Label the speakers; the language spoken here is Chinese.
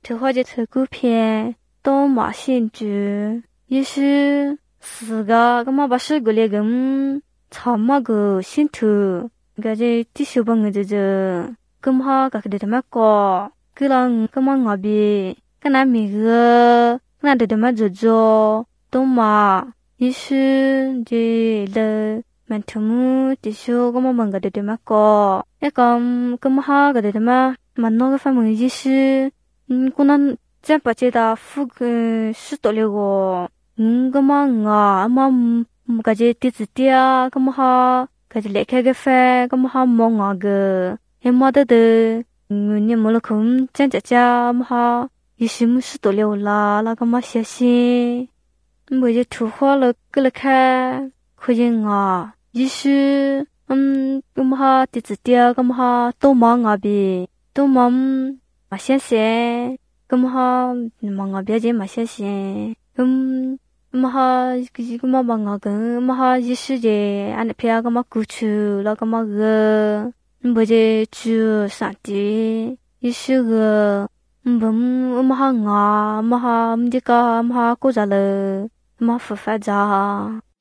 Speaker 1: 这或者吃股片都马限制，也是四个，干嘛把水果那个草嘛个心头，个这地球帮个这，干嘛个的他妈个，个人干嘛我比，个那米个，那的他妈做都嘛，也是这了。มันทำติชูก็มาบังกันเดี๋ยวมาก็ไอ้ก็มาหากันเดี๋ยวมามันนอกก็ฟังมึงยิ่งชื่อกูนั่นจะปัจจัยดาฟุกสุดตัวเลยก็มางามาก็จะติดเตียก็มาหาก็จะเล็กแค่กาแฟก็มาหามองอ่ะก็เอ็มมาเด้อเนี่ยมันละคงจังจะมาหายิ่งชื่อมึงสุดตัวเลยละแล้วก็มาเสียสิมึงจะถูกหัวเลยก็เลยแค่可以啊，也是，咁哈弟子爹，咁哈都忙啊比，都忙嘛些些，咁哈忙啊别姐嘛些些，咁哈咁嘛忙啊咁哈也是的，俺那片咁嘛过去了咁嘛个，不就去上地，也是个，哈啊，哈这个哈过着了，嘛发发着。